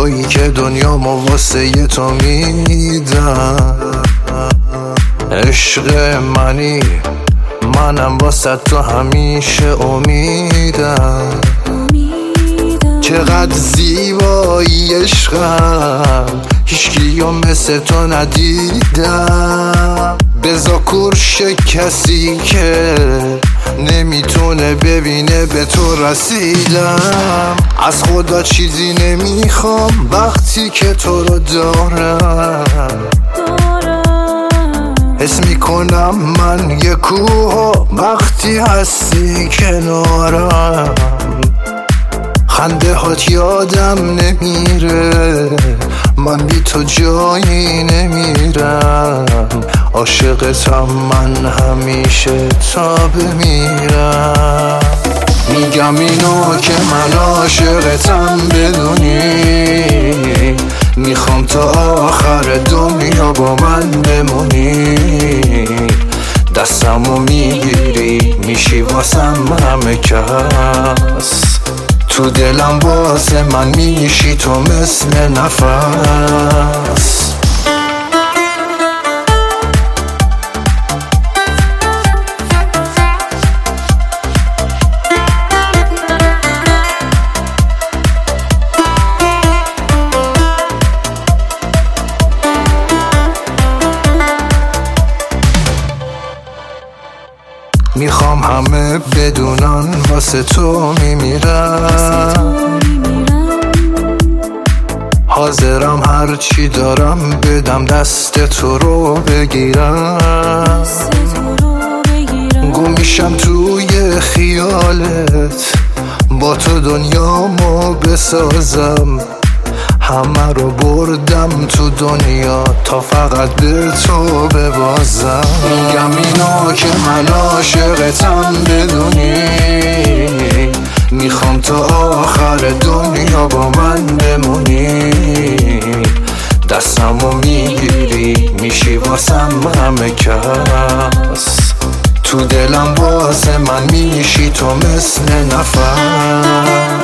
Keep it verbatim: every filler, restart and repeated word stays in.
زیبایی که دنیامو واسه تو میدم. عشق منی منم واسه تو همیشه امیدم. چقدر زیبایی عشقم، هیچکیو مثل تو ندیدم. بزا کورش کسی که نمیتونه ببینه به تو رسیدم. از خدا چیزی نمیخوام وقتی که تو رو دارم. حس میکنم من یه کوه وقتی هستی کنارم. خنده هات یادم نمیره، من بی تو جایی نمیرم. عاشقتم من همیشه تا بمیرم. میگم اینو که من عاشقتم بدونی، میخوام تا آخر دنیا با من بمونی. دستمو میگیری میشی واسم همه کس، تو دلم واسه من میشی تو مثل نفس. میخوام همه بدونن واسه تو میمیرم. حاضرم هر چی دارم بدم دست تو رو بگیرم. گم میشم توی خیالت، با تو دنیامو بسازم. همه رو بردم تو دنیا تا فقط به تو ببازم. میگم اینو که من عاشقتم بدونی، میخوام تا آخر دنیا با من بمونی. دستمو میگیری میشی واسم همه کس، تو دلم واسه من میشی تو مثل نفس.